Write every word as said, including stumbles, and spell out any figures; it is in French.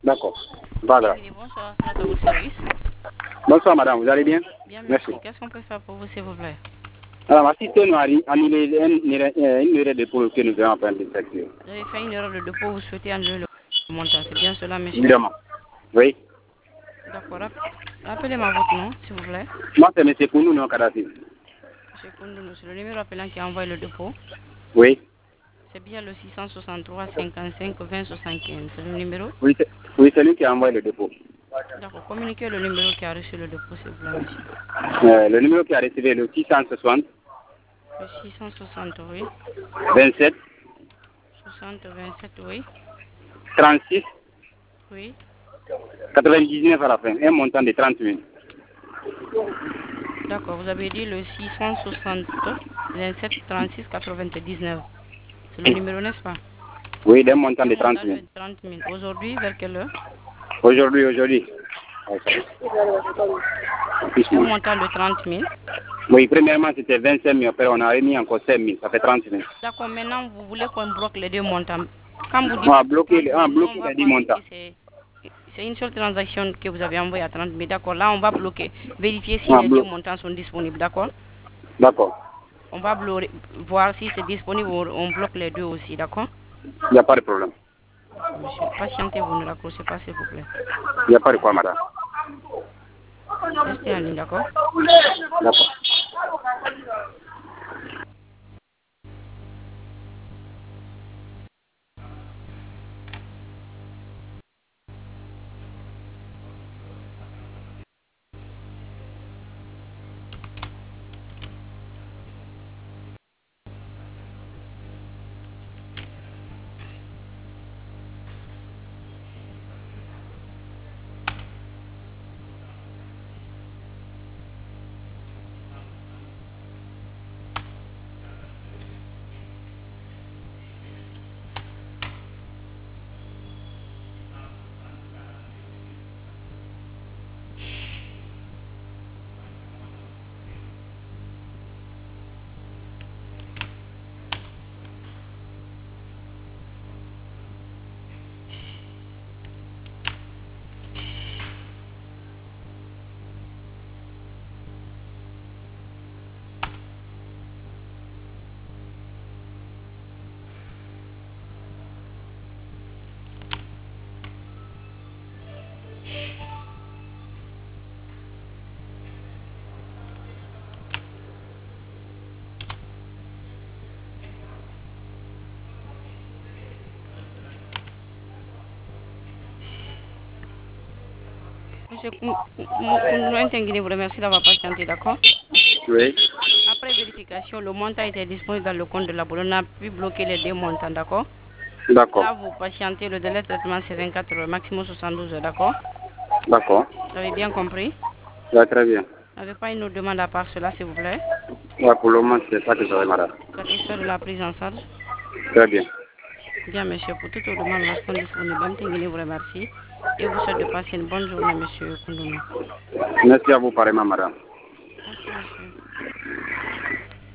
D'accord. Voilà. Oui, bonsoir, c'est notre service. Bonsoir madame, vous allez bien? Bien, merci. Merci. Qu'est-ce qu'on peut faire pour vous, s'il vous plaît? Alors, assistez-nous à annuler une heure de dépôt que nous avons en train de effectuer. Vous avez fait une erreur de dépôt, vous souhaitez annuler le montant, c'est bien cela, monsieur? Évidemment. Oui. D'accord. Rappelez-moi votre nom, s'il vous plaît. Moi, c'est M. Kounou, non, Kadhafi. Monsieur Koundounou, c'est le numéro appelant qui a envoyé le dépôt. Oui. C'est bien le six cent soixante-trois cinquante-cinq vingt soixante-quinze, c'est le numéro? Oui, c'est oui, lui qui a envoyé le dépôt. D'accord. Communiquez le numéro qui a reçu le dépôt, s'il vous plaît, monsieur. Euh, le numéro qui a reçu est le six cent soixante. Le six cent soixante, oui. vingt-sept. soixante vingt-sept, oui. trente-six. Oui. quatre-vingt-dix-neuf à la fin. Un montant de trente mille. D'accord. Vous avez dit le six cent soixante vingt-sept trente-six quatre-vingt-dix-neuf. C'est le numéro, n'est-ce pas? Oui, d'un montant Un de trente montant de mille. trente mille. Aujourd'hui, vers quelle heure? Aujourd'hui, aujourd'hui. Un montant de trente mille. Oui, premièrement, c'était vingt-cinq mille. Après, on a remis encore cinq mille. Ça fait trente mille. D'accord. Maintenant, vous voulez qu'on bloque les deux montants. Quand vous On dites a bloqué, trente on a mille, nous, on bloqué va les dix penser que montants. c'est c'est une seule transaction que vous avez envoyée à trente mille. D'accord. Là, on va bloquer. Vérifier si On a les deux bloqué. montants sont disponibles. D'accord. D'accord. On va voir si c'est disponible. On bloque les deux aussi. D'accord. Il n'y a pas de problème. D'accord, monsieur. Patientez, vous ne raccrochez pas, s'il vous plaît. Il n'y a pas de quoi, madame. Restez en ligne, d'accord? D'accord. Monsieur Koundounou, vous remercie d'avoir patienté, d'accord? Oui. Après vérification, le montant était disponible dans le compte de la bourse. On a pu bloquer les deux montants, d'accord? D'accord. Là, vous patientez. Le délai de traitement, c'est vingt-quatre heures, maximum soixante-douze heures, d'accord? D'accord. Vous avez bien compris? Ouais, très bien. Vous n'avez pas une autre demande à part cela, s'il vous plaît? Ouais, pour le moment, c'est ça que j'aurais, madame. Satisfait de la prise en charge? Très bien. Bien, monsieur. Pour toute autre demande, lorsqu'on est disponible, Bamtingini vous remercie. Et vous souhaite de passer une bonne journée, monsieur Koundounou. Merci à vous, pareillement, madame. Merci, monsieur.